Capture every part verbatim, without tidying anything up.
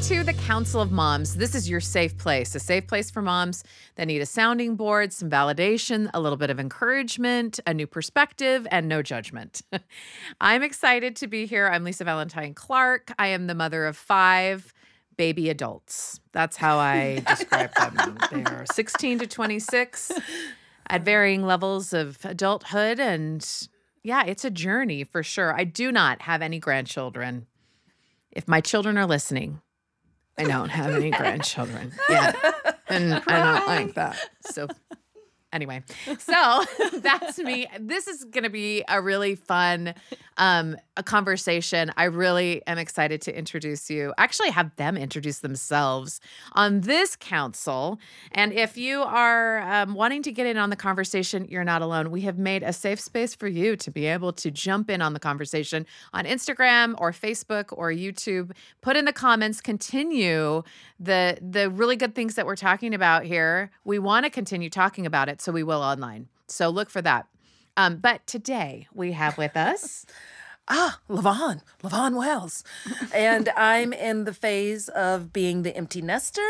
to the Council of Moms. This is your safe place, a safe place for moms that need a sounding board, some validation, a little bit of encouragement, a new perspective, and no judgment. I'm excited to be here. I'm Lisa Valentine Clark. I am the mother of five baby adults. That's how I describe them. They are sixteen to twenty-six at varying levels of adulthood. And yeah, it's a journey for sure. I do not have any grandchildren. If my children are listening, I don't have any grandchildren yet. And I don't like that. So anyway, so that's me. This is going to be a really fun um, a conversation. I really am excited to introduce you. Actually, have them introduce themselves on this council. And if you are um, wanting to get in on the conversation, you're not alone. We have made a safe space for you to be able to jump in on the conversation on Instagram or Facebook or YouTube. Put in the comments, continue the the really good things that we're talking about here. We want to continue talking about it, so we will online. So look for that. Um, but today we have with us... Ah, Lavon, Lavon Wells. And I'm in the phase of being the empty nester,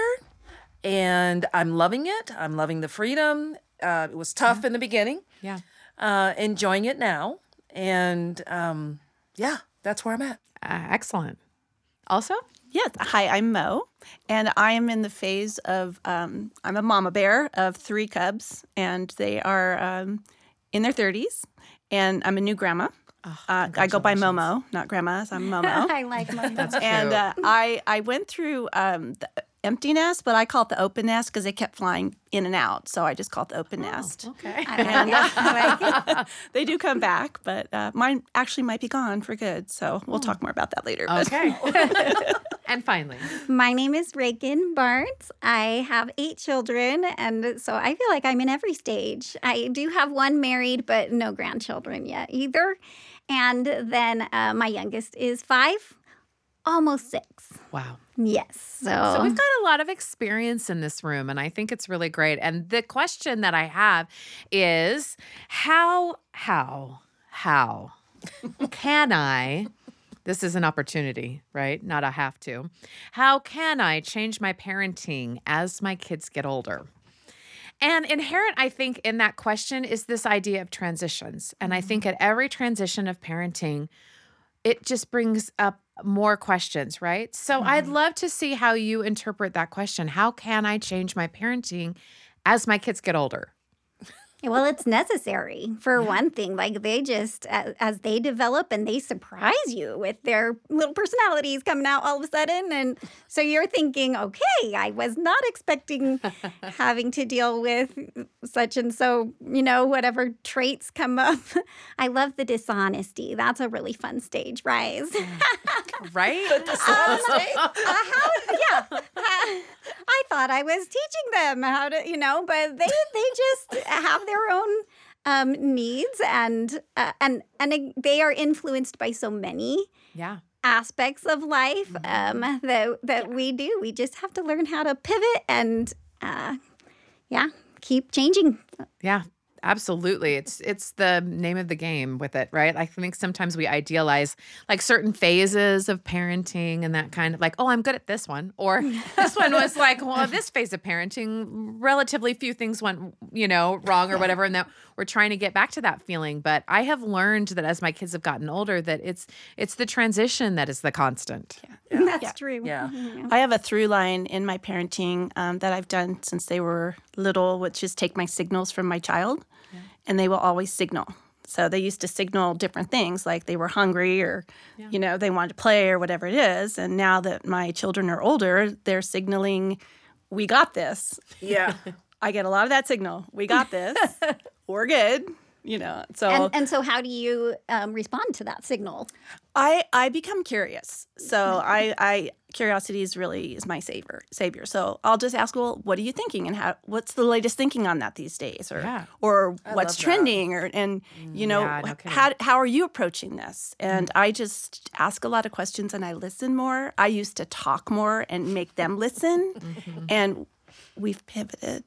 and I'm loving it. I'm loving the freedom. Uh, it was tough yeah. in the beginning. Yeah. Uh, enjoying it now. And um, yeah, that's where I'm at. Uh, excellent. Also? Yes. Hi, I'm Mo, and I am in the phase of, um, I'm a mama bear of three cubs, and they are um, in their thirties, and I'm a new grandma. Oh, uh, I go by Momo, not grandma, so I'm Momo. I like Momo. That's and cute. uh, I, I went through um, the empty nest, but I call it the open nest because they kept flying in and out, so I just call it the open Oh, nest. okay. And uh, they do come back, but uh, mine actually might be gone for good, so we'll talk more about that later. but- Okay. And finally. My name is Reagan Barnes. I have eight children, and so I feel like I'm in every stage. I do have one married, but no grandchildren yet either. And then uh, my youngest is five, almost six. Wow. Yes. So, So we've got a lot of experience in this room, and I think it's really great. And the question that I have is how, how, how can I, this is an opportunity, right? Not a have to. How can I change my parenting as my kids get older? And inherent, I think, in that question is this idea of transitions. And I think at every transition of parenting, it just brings up more questions, right? So mm-hmm. I'd love to see how you interpret that question. How can I change my parenting as my kids get older? well, it's necessary for Yeah. one thing. Like they just, as, as they develop and they surprise you with their little personalities coming out all of a sudden. And so you're thinking, okay, I was not expecting having to deal with such and so, you know, whatever traits come up. I love the dishonesty. That's a really fun stage, Rise. Right? Um, uh, how, yeah. Uh, I thought I was teaching them how to, you know, but they they just have their own um, needs, and uh, and and they are influenced by so many Yeah. aspects of life um, that that we do. We just have to learn how to pivot and, uh, yeah, keep changing. Yeah. Absolutely. It's it's the name of the game with it, right? I think sometimes we idealize like certain phases of parenting and that kind of like, oh, I'm good at this one. Or this one was like, well, this phase of parenting, relatively few things went, you know, wrong or whatever. And that we're trying to get back to that feeling. But I have learned that as my kids have gotten older, that it's it's the transition that is the constant. Yeah. That's Yeah. true. Yeah. Mhm. I have a through line in my parenting um, that I've done since they were little, which is take my signals from my child, yeah. and they will always signal. So they used to signal different things, like they were hungry or, yeah. you know, they wanted to play or whatever it is. And now that my children are older, they're signaling, we got this. Yeah. I get a lot of that signal. We got this. We're good. You know, so And, and so how do you um, respond to that signal? I, I become curious. So I, I curiosity is really is my savior savior. So I'll just ask, well, what are you thinking, and how what's the latest thinking on that these days, or Yeah. or I what's love that. trending, or and you know Yeah, no kidding. how how are you approaching this? And I just ask a lot of questions and I listen more. I used to talk more and make them listen, and we've pivoted.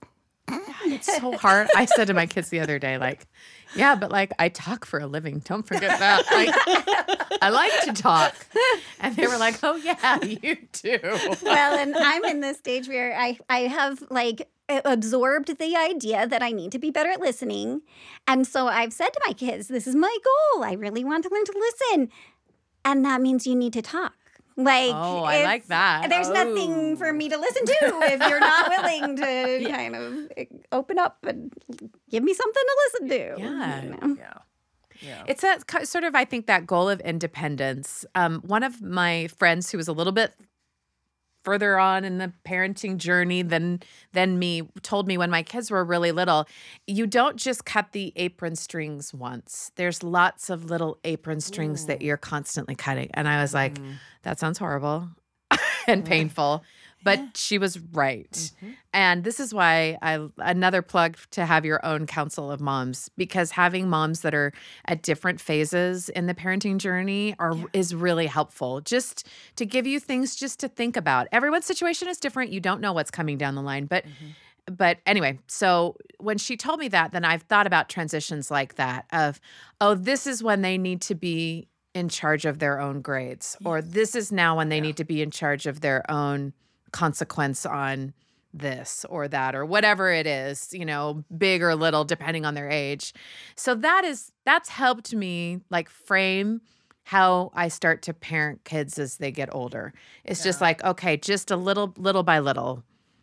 It's so hard. I said to my kids the other day, like, yeah, but like I talk for a living. Don't forget that. Like, I like to talk. And they were like, oh, yeah, you do. Well, and I'm in this stage where I, I have like absorbed the idea that I need to be better at listening. And so I've said to my kids, this is my goal. I really want to learn to listen. And that means you need to talk. Like, oh, I like that. There's oh. nothing for me to listen to if you're not willing to yeah. kind of open up and give me something to listen to. Yeah. You know? Yeah. Yeah. It's a sort of, I think, that goal of independence. Um, one of my friends who was a little bit further on in the parenting journey than than me told me when my kids were really little, you don't just cut the apron strings once. There's lots of little apron strings Ooh. That you're constantly cutting. And I was like, mm. that sounds horrible and painful. But yeah. she was right. Mm-hmm. And this is why I another plug to have your own council of moms, because having moms that are at different phases in the parenting journey are yeah. is really helpful. Just to give you things just to think about. Everyone's situation is different. You don't know what's coming down the line. But mm-hmm. but anyway, so when she told me that, then I've thought about transitions like that of, oh, this is when they need to be in charge of their own grades, yes. or this is now when they yeah. need to be in charge of their own consequence on this or that or whatever it is, you know, big or little, depending on their age. So that is, that's helped me like frame how I start to parent kids as they get older. It's yeah. just like, okay, just a little, little by little.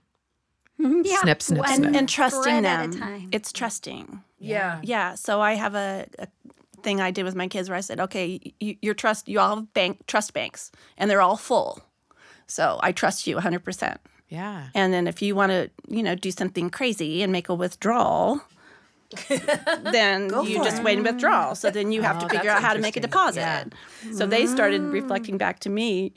Yeah. Snip, snip, and, snip. And trusting Bread at a them. time. It's trusting. Yeah. Yeah. So I have a, a thing I did with my kids where I said, okay, you, your trust, you all have bank trust banks and they're all full. So I trust you one hundred percent. Yeah. And then if you want to, you know, do something crazy and make a withdrawal, then Go you for just it. wait and withdraw. So then you have Oh, to figure that's out how to make a deposit. Yeah. So they started reflecting back to me.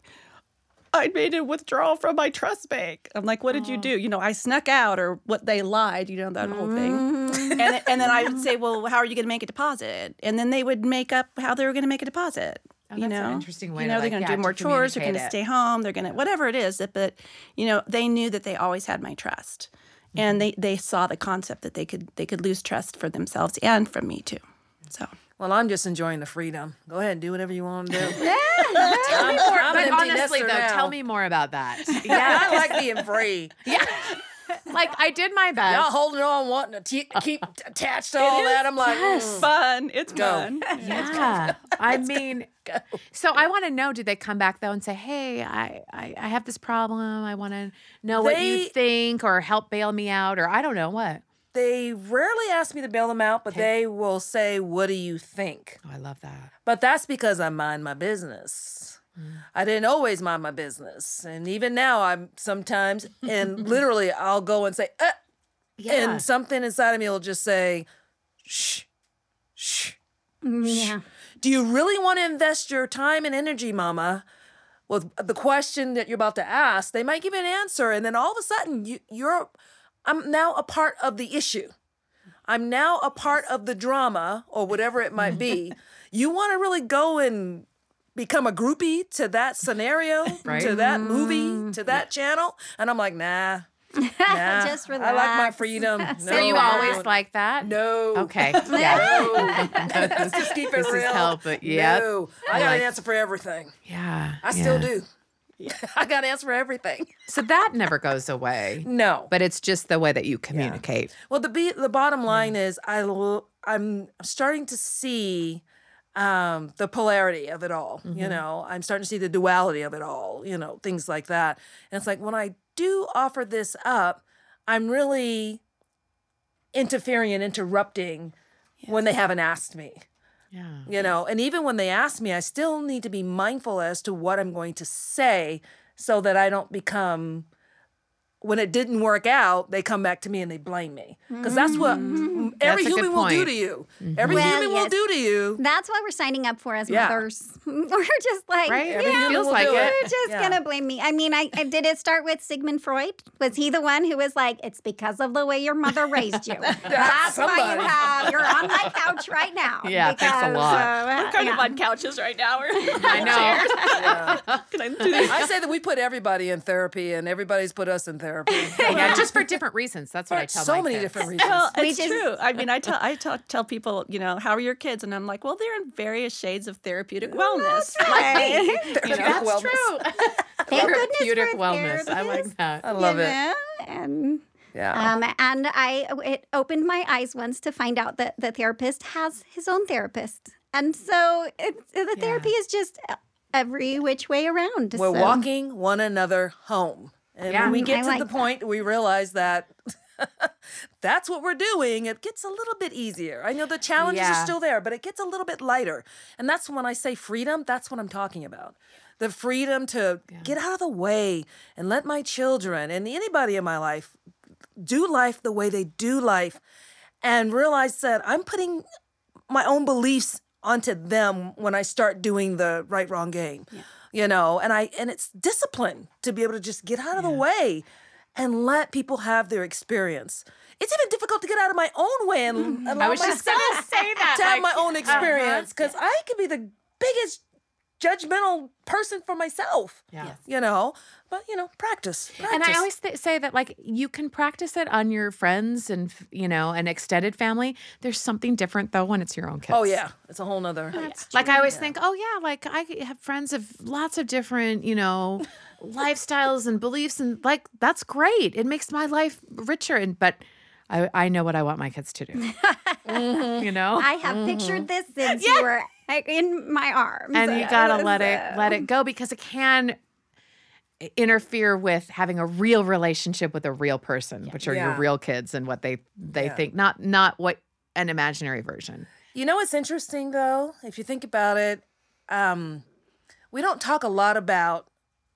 I made a withdrawal from my trust bank. I'm like, what did you do? You know, I snuck out or what they lied, you know, that whole thing. and, and then I would say, well, how are you going to make a deposit? And then they would make up how they were going to make a deposit. Oh, you that's know, an interesting way you to, know, like, they're going to yeah, do more to chores. They're going to communicate stay it. home. They're going to whatever it is. But you know, they knew that they always had my trust, mm-hmm. and they they saw the concept that they could they could lose trust for themselves and from me too. So. Well, I'm just enjoying the freedom. Go ahead and do whatever you want to do. Yeah. Tell me more, I'm but an empty honestly, though, nester now. tell me more about that. Yeah, I like being free. Yeah. Like, I did my best. Y'all holding on, wanting to te- keep attached to all that. I'm like, Yes. mm. Fun. It's Go. fun. Yeah. I mean, go. so I want to know, did they come back, though, and say, hey, I, I, I have this problem. I want to know what you They- think or help bail me out or I don't know what. They rarely ask me to bail them out, but they will say, what do you think? Oh, I love that. But that's because I mind my business. I didn't always mind my business. And even now, I'm sometimes, and literally, I'll go and say, uh, Yeah. and something inside of me will just say, shh, shh. Yeah. Do you really want to invest your time and energy, mama, with the question that you're about to ask? They might give you an answer, and then all of a sudden, you, you're, I'm now a part of the issue. I'm now a part of the drama, or whatever it might be. You want to really go and become a groupie to that scenario, Right. to that movie, to that channel? And I'm like, nah, nah. Just I like my relax. freedom. No, Were you I'm always doing- like that? No. Okay. Yeah. No. Let's just keep it This is real. hell, but yep. No. I I got like- an answer for everything. Yeah. I still yeah. do. I got an answer for everything. So that never goes away. No. But it's just the way that you communicate. Well, the be- the bottom line is I l- I'm starting to see um, the polarity of it all. Mm-hmm. You know, I'm starting to see the duality of it all. You know, things like that. And it's like when I do offer this up, I'm really interfering and interrupting when they haven't asked me. Yeah. You know, and even when they ask me, I still need to be mindful as to what I'm going to say so that I don't become, when it didn't work out, they come back to me and they blame me. Because that's what mm, every That's a good human will do point. to you. Every Well, human will yes. do to you. That's what we're signing up for as Yeah. mothers. We're just like, Right? Every yeah, human feels will like do it. you're just Yeah. gonna blame me. I mean, I, I did it start with Sigmund Freud? Was he the one who was like, it's because of the way your mother raised you? That's why somebody. you have. You're on my couch right now. Yeah, thanks a because, lot. uh, We're kind yeah. of on couches right now. We're I know. Can I do this? I say that we put everybody in therapy and everybody's put us in therapy. therapy. Yeah, just for different reasons. That's what I tell so my many kids. different reasons. Well, We it's just- true. I mean, I tell I tell, tell people, you know, how are your kids? And I'm like, well, they're in various shades of therapeutic wellness. Like me. You know? That's Wellness. true. Thank goodness Therapeutic for wellness. I like therapists. that. I love you it. know? And Yeah. um, and I it opened my eyes once to find out that the therapist has his own therapist, and so it's, the therapy is just every which way around. We're so. walking one another home. And Yeah. when we Mm, get I to like the that. point we realize that that's what we're doing, it gets a little bit easier. I know the challenges Yeah. are still there, but it gets a little bit lighter. And that's when I say freedom, that's what I'm talking about. The freedom to get out of the way and let my children and anybody in my life do life the way they do life and realize that I'm putting my own beliefs onto them when I start doing the right wrong game. You know, and I and it's discipline to be able to just get out of the way and let people have their experience. It's even difficult to get out of my own way and allow I was just myself gonna say that. to have like, my own experience uh-huh. because I could be the biggest judgmental person for myself. Yeah. Yes. You know, but you know, practice. practice. And I always th- say that, like, you can practice it on your friends and, f- you know, an extended family. There's something different, though, when it's your own kids. Oh yeah, it's a whole nother. Like, I always think, oh, yeah, like, I have friends of lots of different, you know, lifestyles and beliefs. And, like, that's great. It makes my life richer. And But I, I know what I want my kids to do. You know? I have pictured this since you were like, in my arms, and you gotta let it So- let it go because it can interfere with having a real relationship with a real person, which are your Yeah. real kids and what they they Yeah. think, not not what an imaginary version. You know what's interesting though, if you think about it, um, we don't talk a lot about,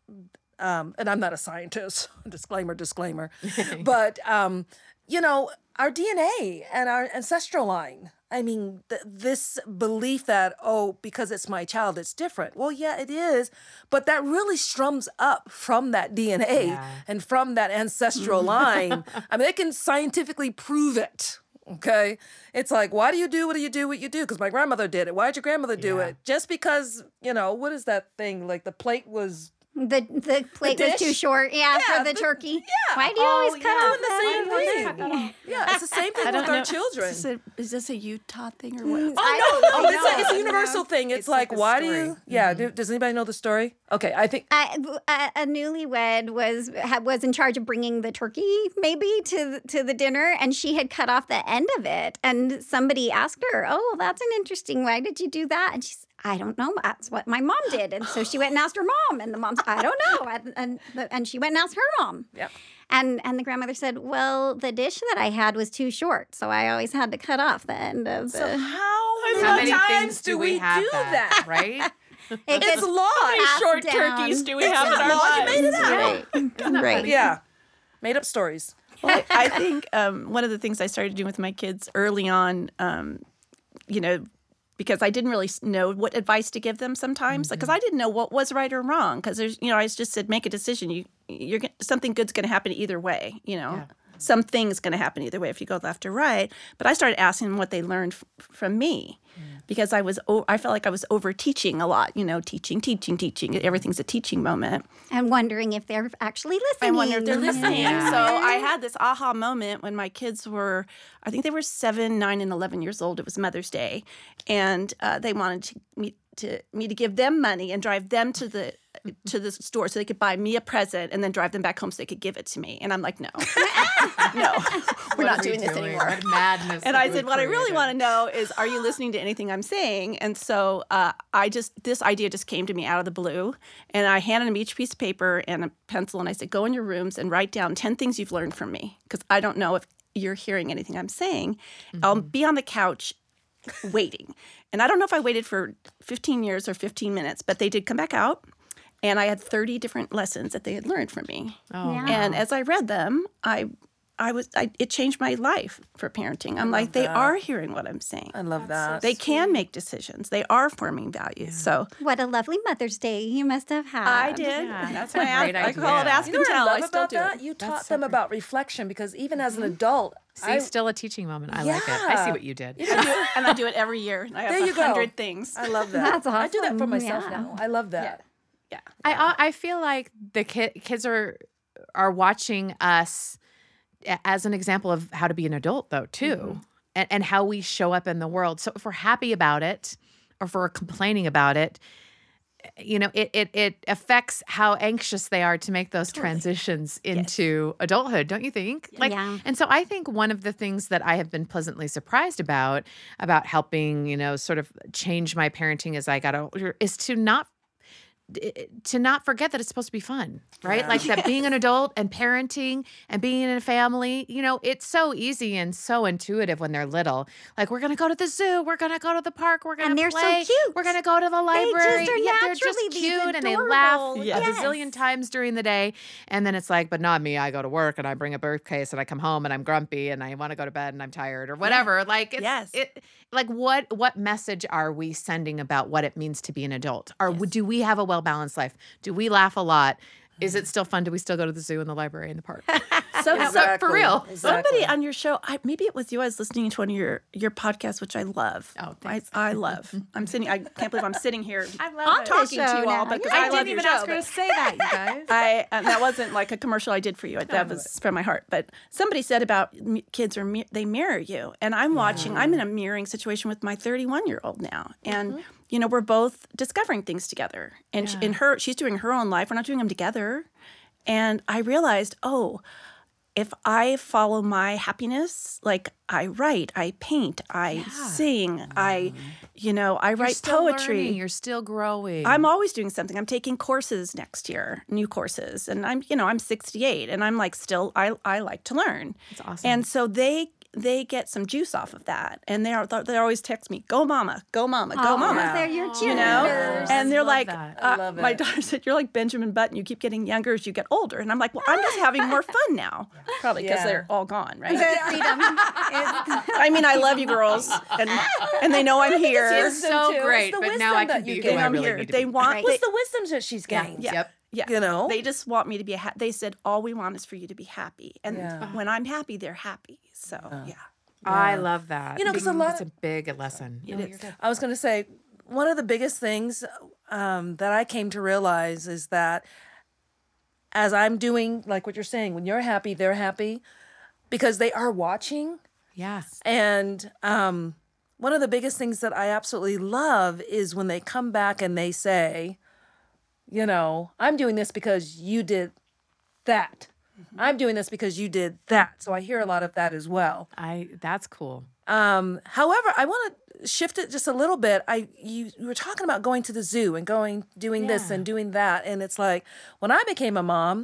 um, and I'm not a scientist, disclaimer, disclaimer, but um, you know, our D N A and our ancestral line. I mean, th- this belief that, oh, because it's my child, it's different. Well, yeah, it is. But that really strums up from that D N A Yeah. and from that ancestral line. I mean, they can scientifically prove it. Okay. It's like, why do you do what do you do what you do? Because my grandmother did it. Why did your grandmother do Yeah. it? Just because, you know, what is that thing? Like the plate was The the plate was too dish? short. Yeah, Yeah, for the, the- turkey. yeah. Why do you Oh, always cut yeah. off doing the that? same Why do you thing. cut that off? Yeah, it's the same thing with our children. Is, it, is this a Utah thing or what? Oh, no, I oh, don't it's, a, it's a know. universal thing. It's, It's like, like a why do story. you? Yeah. Do, does anybody know the story? Okay, I think. A, a, a newlywed was ha- was in charge of bringing the turkey, maybe to the, to the dinner, and she had cut off the end of it. And somebody asked her, "Oh, that's an interesting. Why did you do that?" And she's, "I don't know. That's what my mom did." And so she went and asked her mom, and the mom said, "I don't know." And and, the, and she went and asked her mom. Yep. And and the grandmother said, "Well, the dish that I had was too short, so I always had to cut off the end of the." So how, How many many times things do do we we have do that, that? right? it It's gets law. passed Short down. turkeys do we It's have in not our law. You made it lives? out. Right. Right. Yeah, made up stories. Well, I I think um, one of the things I started doing with my kids early on, um, you know, because I didn't really s- know what advice to give them sometimes, because I didn't know what was right or wrong. Because there's, you know, I just said, make a decision. You, you're gon- something good's going to happen either way. You know, Yeah. something's going to happen either way if you go left or right. But I started asking them what they learned f- from me, because I was, o- I felt like I was over teaching a lot. You know, teaching, teaching, teaching. Everything's a teaching moment. And wondering if they're actually listening. I wonder if they're listening. Yeah. So I had this aha moment when my kids were, I think they were seven, nine, and eleven years old. It was Mother's Day, and uh, they wanted to me to me to give them money and drive them to the to the store so they could buy me a present and then drive them back home so they could give it to me. And I'm like, no, no, we're What not are we doing this anymore. What madness. And have I we said, what I really created? want to know is, are you listening to anything I'm saying? And so uh, I just, this idea just came to me out of the blue. And I handed them each piece of paper and a pencil. And I said, go in your rooms and write down ten things you've learned from me. Because I don't know if you're hearing anything I'm saying. I'll be on the couch waiting. And I don't know if I waited for fifteen years or fifteen minutes, but they did come back out. And I had thirty different lessons that they had learned from me. Oh, Yeah. And as I read them, I, I was, I, it changed my life for parenting. I'm like, they that. are hearing what I'm saying. I love that. They can make decisions. They are forming values. So What a lovely Mother's Day you must have had. I did. Yeah, That's that's a why I, great I call it idea. ask You know and what I tell. love I still about do that? it. You That's taught so them great. about reflection because even as an adult, See, I, still a teaching moment. I like it. I see Yeah. what you did. I do it, and I do it every year. I have There you a go. hundred things. I love that. That's I do that for awesome. myself Yeah. now. I love that. Yeah. I I feel like the kid, kids are are watching us a- as an example of how to be an adult, though, too, Mm-hmm. and, and how we show up in the world. So if we're happy about it or if we're complaining about it, you know, it it it affects how anxious they are to make those transitions into adulthood, don't you think? Like, Yeah. and so I think one of the things that I have been pleasantly surprised about about helping, you know, sort of change my parenting as I got older is to not to not forget that it's supposed to be fun, right? Like that being an adult and parenting and being in a family, you know, it's so easy and so intuitive when they're little. Like, we're going to go to the zoo. We're going to go to the park. We're going And to they're so play. cute. We're going to go to the library. are Yeah, they're just naturally these cute and they laugh adorable- a Yes. bazillion times during the day. And then it's like, but not me. I go to work and I bring a briefcase and I come home and I'm grumpy and I want to go to bed and I'm tired or whatever. Like, it's, Yes. it, like what, what message are we sending about what it means to be an adult? Or do we have a well-balanced life? Do we laugh a lot? Is it still fun? Do we still go to the zoo and the library and the park? So, So, for real. somebody on your show, I, maybe it was you. I was listening to one of your your podcasts, which I love. Oh, I, thanks. I love. I'm sitting. I can't believe I'm sitting here. I love I'm it. talking the to show you all now. because Yeah. I, I love didn't your even show. ask her to but say that, you guys. I and that wasn't like a commercial I did for you. That was from my heart. But somebody said about m- kids are mi- they mirror you, and I'm watching. I'm in a mirroring situation with my thirty-one year old now, and you know we're both discovering things together. And sh in her, she's doing her own life. We're not doing them together. And I realized, oh, if I follow my happiness, like I write, I paint, I sing, I, you know, I You're write still poetry. learning. You're still growing. I'm always doing something. I'm taking courses next year, new courses, and I'm, you know, I'm sixty-eight, and I'm like still, I, I like to learn. That's awesome. And so they, they get some juice off of that, and they are, they always text me, "Go, mama, go, mama, go, Oh, mama." they're your You know, cheerleaders. and they're love like, that. uh, love my it. daughter said, "You're like Benjamin Button. You keep getting younger as you get older." And I'm like, "Well, I'm just having more fun now, probably because Yeah. they're all gone, right?" The freedom is I mean, I love you girls, and and they know I'm here. It's so too. great, It's the but now I wisdom can that you be get. who I I'm really here. need to They be. want Right. they, What's the wisdoms that she's gained? yeah. Yep. Yeah. You know? They just want me to be happy. They said, all we want is for you to be happy. And Yeah. when I'm happy, they're happy. So, yeah. I love that. You know, 'cause a lot it's of- a big lesson. No, It you're is. good. I was going to say, one of the biggest things um, that I came to realize is that as I'm doing, like what you're saying, when you're happy, they're happy because they are watching. Yes. And um, one of the biggest things that I absolutely love is when they come back and they say, you know, I'm doing this because you did that. I'm doing this because you did that. So I hear a lot of that as well. I. That's cool. Um, however, I want to shift it just a little bit. I you, you were talking about going to the zoo and going doing this Yeah. and doing that, and it's like when I became a mom,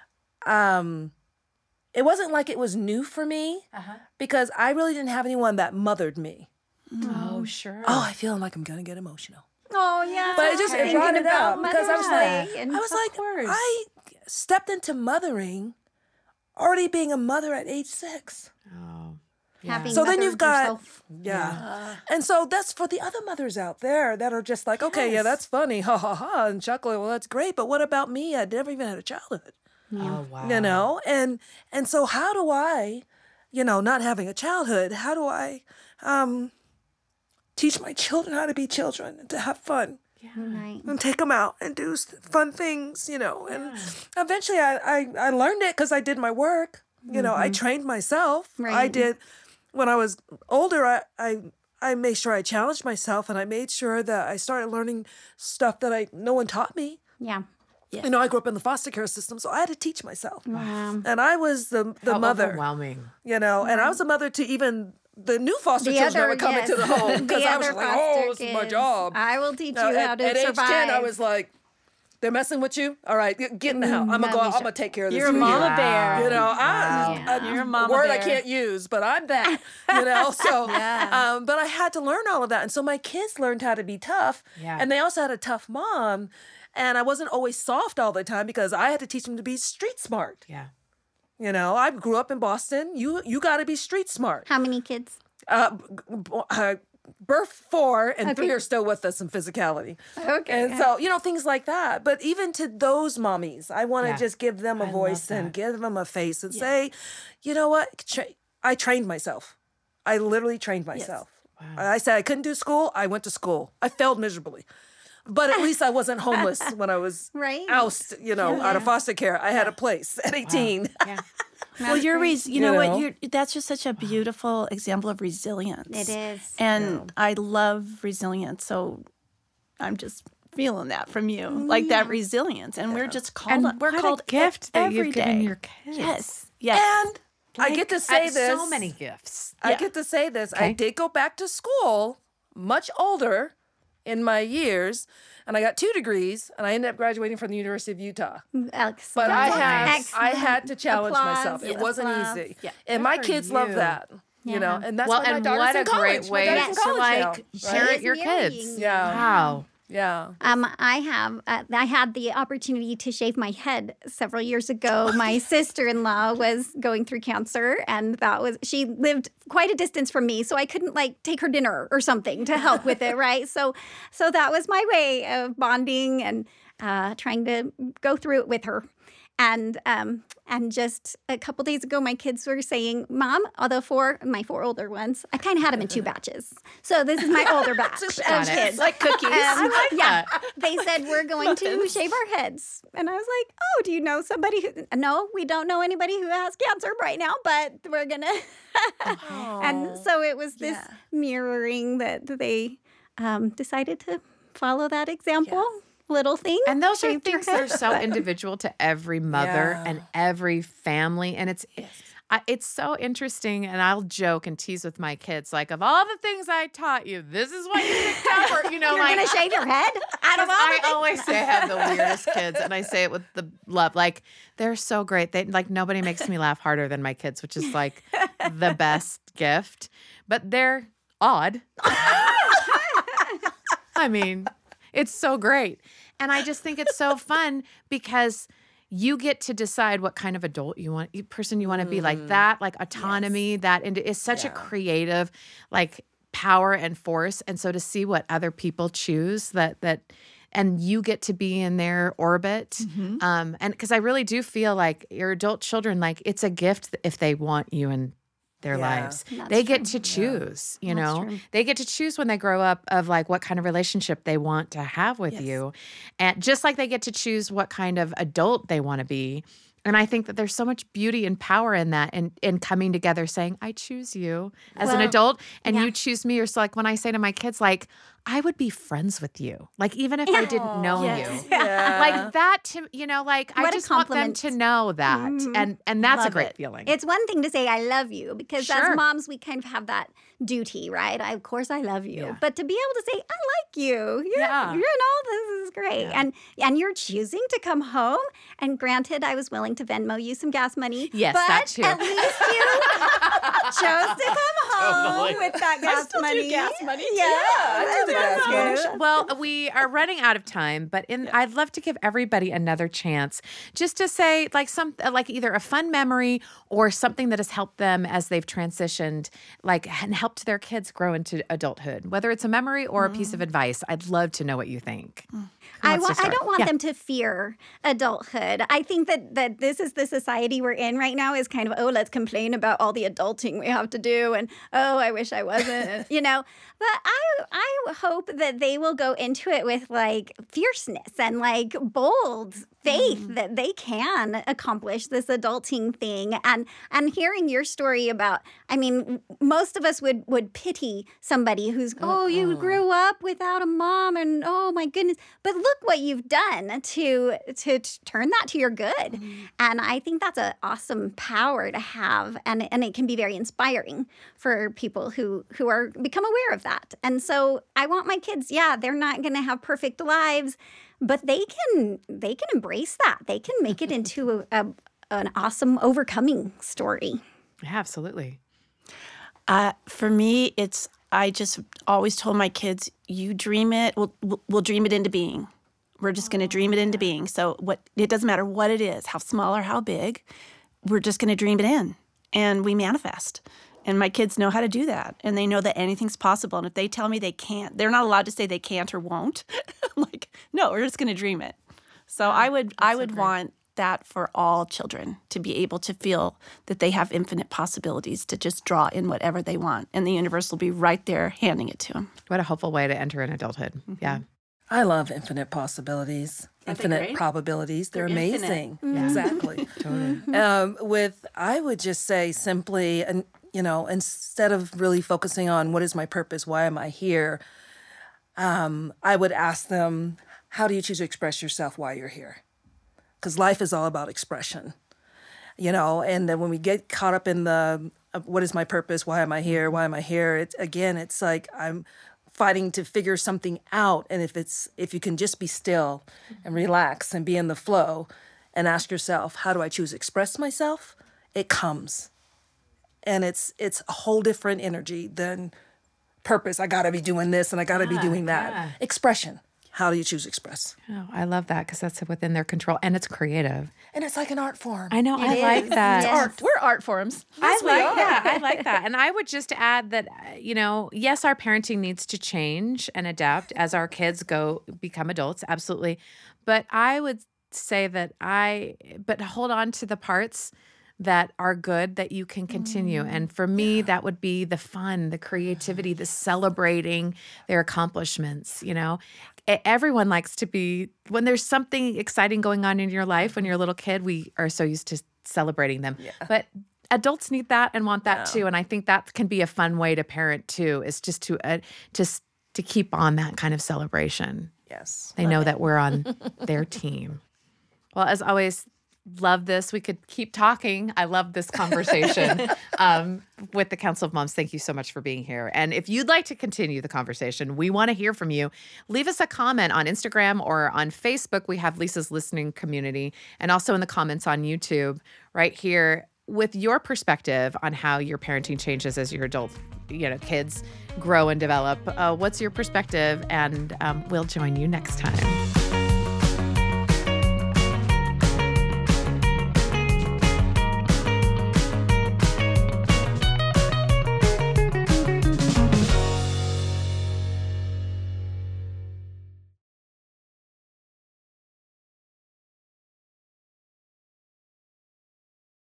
um, it wasn't like it was new for me because I really didn't have anyone that mothered me. Oh, sure. Oh, I feel like I'm gonna get emotional, Oh yeah. but it just it Thinking brought it about out because I was Mother's like, Day and- I was like, course. I stepped into mothering, already being a mother at age six. Oh. having So then mothered you've got yourself. yeah. And so that's for the other mothers out there that are just like, okay, yeah, that's funny, ha ha ha, and chuckling. Well, that's great, but what about me? I never even had a childhood, Oh, wow. you know. And and so how do I, you know, not having a childhood, how do I um, teach my children how to be children and to have fun Right. and take them out and do s- fun things, you know? And eventually, I I, I learned it because I did my work. You know, I trained myself. I Right. did when I was older. I, I I made sure I challenged myself, and I made sure that I started learning stuff that I no one taught me. Yeah. You know, I grew up in the foster care system, so I had to teach myself. Wow. And I was the the How mother. overwhelming. You know, and I was a mother to even the new foster The children that other, would come yes. into the home because The I was other like, foster oh, this is my kids. job. I will teach Now, you at, how to at age survive. ten, I was like, they're messing with you. All right, get get in the house. I'm gonna go. I'm gonna take care of this. You're a for you. mama Wow. bear. You know, I, Yeah. I, You're a mama word I bear. can't use, but I'm that. You know, so Yeah. um, but I had to learn all of that, and so my kids learned how to be tough, Yeah. and they also had a tough mom, and I wasn't always soft all the time because I had to teach them to be street smart. Yeah. You know, I grew up in Boston. You you got to be street smart. How many kids? Uh, b- b- uh, birth four and three Okay. are still with us in physicality. Okay. And so, you know, things like that. But even to those mommies, I want to Yeah. just give them a I love voice and that. give them a face and say, you know what? Tra- I trained myself. I literally trained myself. I said I couldn't do school. I went to school. I failed miserably. But at least I wasn't homeless when I was Right. ousted, you know, out of foster care. I had a place at eighteen. Yeah. Well, you're, res- you, You know, know? what, you're, that's just such a beautiful example of resilience. It is. And I love resilience. So I'm just feeling that from you, like that resilience. And we're just called, And on- we're what a called gift that every you've given day. your kids. Yes. Yes. And I get to say Uh, this. So many gifts. I Yeah. get to say this. I Okay. did go back to school much older in my years, and I got two degrees, and I ended up graduating from the University of Utah. Excellent. But I had Excellent. I had to challenge Applause, myself. It yes, wasn't applause. easy. Yeah. And Good my for kids love you. that. You know, Yeah. and that's Well, why my and daughter's what in a college. great My way daughter's in to college like now, share right? it your kids. Marrying. Yeah. Wow. Yeah. Um, I have. Uh, I had the opportunity to shave my head several years ago. My sister-in-law was going through cancer, and that was she lived quite a distance from me, so I couldn't like take her dinner or something to help with it, right? So, so that was my way of bonding and uh, trying to go through it with her. And um, and just a couple days ago, my kids were saying, "Mom, although four, my four older ones, I kind of had them in two batches. So this is my older batch of Got it. kids, Like cookies. Um, yeah, that. they said we're going to shave our heads, and I was like, "Oh, do you know somebody who?" No, we don't know anybody who has cancer right now, but we're gonna. And so it was this Yeah. mirroring that they um, decided to follow that example. Little thing, And those are shaved your things that are head, so but- individual to every mother Yeah. and every family. And it's I, it's so interesting. And I'll joke and tease with my kids, like, of all the things I taught you, this is what you picked up. Or, you know, You're like, gonna shave your head out of all I the always say I have the weirdest kids, and I say it with the love. Like, they're so great. They like nobody makes me laugh harder than my kids, which is like the best gift. But they're odd. I mean, it's so great. And I just think it's so fun because you get to decide what kind of adult you want, person you want to be, like that, like autonomy, that and is such a creative, like power and force. And so to see what other people choose that that and you get to be in their orbit. Um, and because I really do feel like your adult children, like it's a gift if they want you in their Yeah. lives. That's They get true. to choose, you That's know, true. they get to choose when they grow up of like what kind of relationship they want to have with Yes. you. And just like they get to choose what kind of adult they want to be. And I think that there's so much beauty and power in that and in coming together saying, I choose you as an Well, adult and yeah. you choose me. Or so like when I say to my kids, like, I would be friends with you. Like, even if I didn't know Yes. you. Yeah. Like that to, you know, like I What a just want them compliment. to know that. Mhm. And and that's a Love great it. feeling. It's one thing to say I love you because Sure. as moms we kind of have that duty, right? I, of course I love you. Yeah. But to be able to say I like you. You're, Yeah. you know this is great. And and you're choosing to come home and granted I was willing to Venmo you some gas money. Yes, but that too. at least you chose to come home Totally. with that gas still do money. gas money, too. Yeah, I do the gas that's money. good. Well, we are running out of time, but in I'd love to give everybody another chance just to say like some like either a fun memory or something that has helped them as they've transitioned, like and helped their kids grow into adulthood. Whether it's a memory or a piece of advice, I'd love to know what you think. Who I wants to want. I start? don't want Yeah. them to fear adulthood. I think that that this is the society we're in right now. Is kind of oh, let's complain about all the adulting we have to do, and oh, I wish I wasn't, you know. But I I hope that they will go into it with like fierceness and like bold faith that they can accomplish this adulting thing. And and hearing your story about, I mean, most of us would would pity somebody who's oh, you grew up without a mom, and oh my goodness. But look what you've done to to, to turn that to your good. And I think that's an awesome power to have, and and it can be very inspiring for people who who are become aware of that. And so I want my kids, yeah, they're not going to have perfect lives, but they can they can embrace that. They can make it into a, a, an awesome overcoming story. Yeah, absolutely. Uh, for me, it's I just always told my kids, you dream it, we'll, we'll we'll dream it into being. We're just going to dream it into being. So what it doesn't matter what it is, how small or how big, we're just going to dream it in, and we manifest. And my kids know how to do that, and they know that anything's possible. And if they tell me they can't, they're not allowed to say they can't or won't. I'm like, no, we're just going to dream it. So I would I would want that for all children to be able to feel that they have infinite possibilities to just draw in whatever they want, and the universe will be right there handing it to them. What a hopeful way to enter in adulthood. Yeah. I love infinite possibilities, Aren't they infinite great? probabilities. They're, They're infinite. amazing. Yeah. Exactly. Totally. um, with, I would just say simply, and you know, instead of really focusing on what is my purpose, why am I here, um, I would ask them, how do you choose to express yourself while you're here? Because life is all about expression, you know, and then when we get caught up in the, uh, what is my purpose? Why am I here? Why am I here? It's, again, it's like I'm fighting to figure something out. And if it's, if you can just be still and relax and be in the flow and ask yourself, how do I choose to express myself? It comes. And it's it's a whole different energy than purpose. I gotta be doing this and I gotta be doing that. yeah. Expression. How do you choose to express? Oh, I love that because that's within their control and it's creative. And it's like an art form. I know. I It like is. that. Yes. Art. We're art forms. I like that. I like that. And I would just add that, uh, you know, yes, our parenting needs to change and adapt as our kids go become adults. Absolutely. But I would say that I, but hold on to the parts that are good that you can continue. Mm, And for me, that would be the fun, the creativity, the celebrating their accomplishments. You know, E- everyone likes to be, when there's something exciting going on in your life, when you're a little kid, we are so used to celebrating them. Yeah. But adults need that and want that Yeah. too. And I think that can be a fun way to parent too, is just to, uh, just to keep on that kind of celebration. Yes. They know that we're on their team. Well, as always, love this. We could keep talking. I love this conversation um, with the Council of Moms. Thank you so much for being here. And if you'd like to continue the conversation, we want to hear from you. Leave us a comment on Instagram or on Facebook. We have Lisa's listening community, and also in the comments on YouTube right here with your perspective on how your parenting changes as your adult, you know, kids grow and develop. Uh, what's your perspective? And um, we'll join you next time.